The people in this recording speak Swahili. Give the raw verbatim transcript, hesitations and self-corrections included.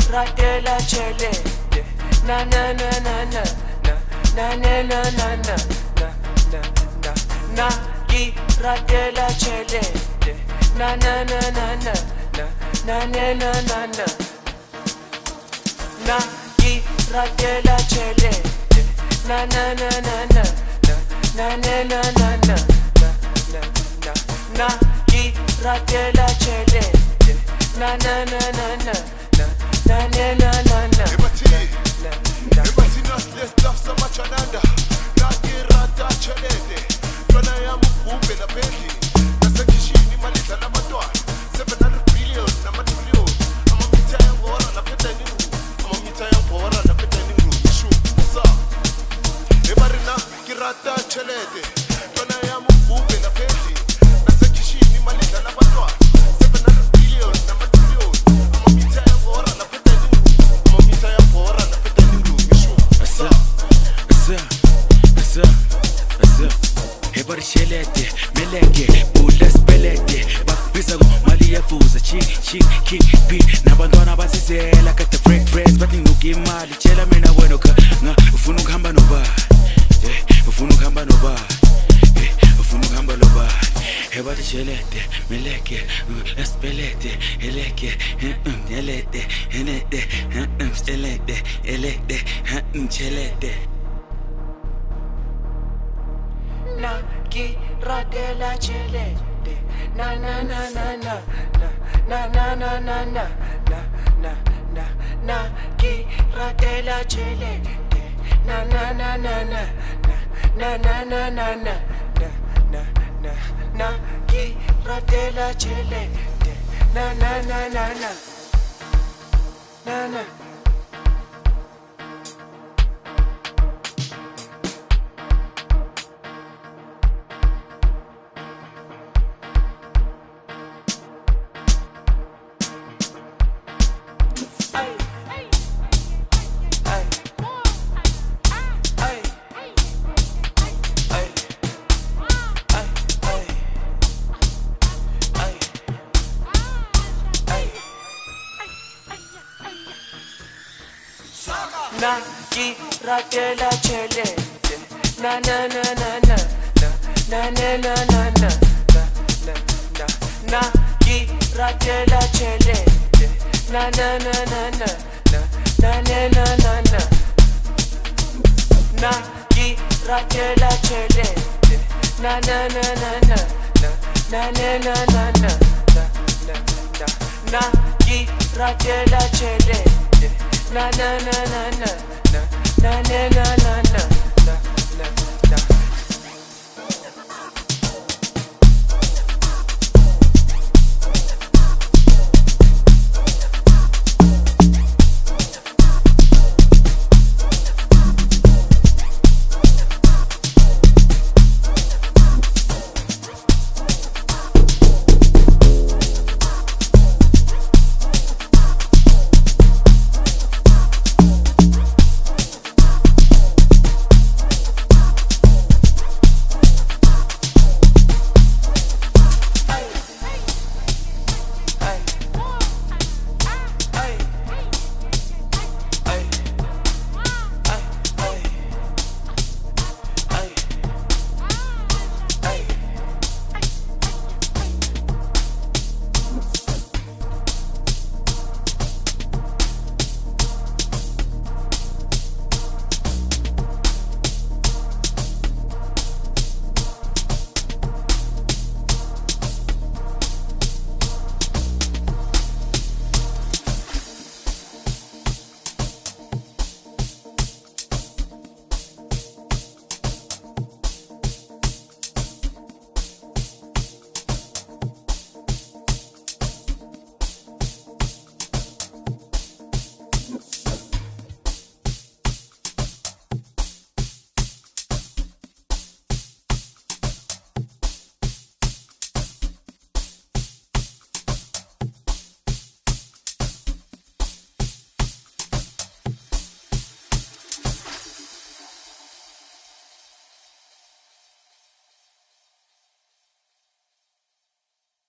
ratela chelete na na na na na na na na na na na na na na ki ratela chelete na na na na na na na na na na na ki ratela chelete na na na na na na na na na na na na na ki ratela chelete na na na na na na na na na na Ebati nasle stuff so much ananda Naki rata chelete Twana ya mkube na pendi Nasa kishini malita na matwa seven hundred billion na matulio Ama mita ya ngora na peta ningu Ama mita ya ngora na peta ningu Nishu sa Ebari na kirata chelete Twana ya mkube na pendi Nasa kishini malita na matwa seven hundred billion na matulio Ama mita ya ngora na peta ningu Ama mita ya ngora na peta ningu Nishu sa Hebari shelete, meleke, bula spelete Bakbiza ko mali yafuza, chick, chick, kick, beat Nabantwana basizela, kata freak friends Bathi nguki imali, tshela mina wena ka Nga, ufuna ukuhamba nobani Ufuna ukuhamba nobani Ufuna ukuhamba nobani Hebari shelete, meleke, spelete Eleke, elete, elete Stelete, elete, chelete na ki ratela chelete na na na na na na na na na na na na na na ki ratela chelete na na na na na na na na na na na na na na ki ratela chelete na na na na na na na na ki ratela chelete na na na na na na na na na na na na na ki ratela chelete na na na na na na na na na na na ki ratela chelete na na na na na na na na na na na na ki ratela chelete na na na na na na na na na na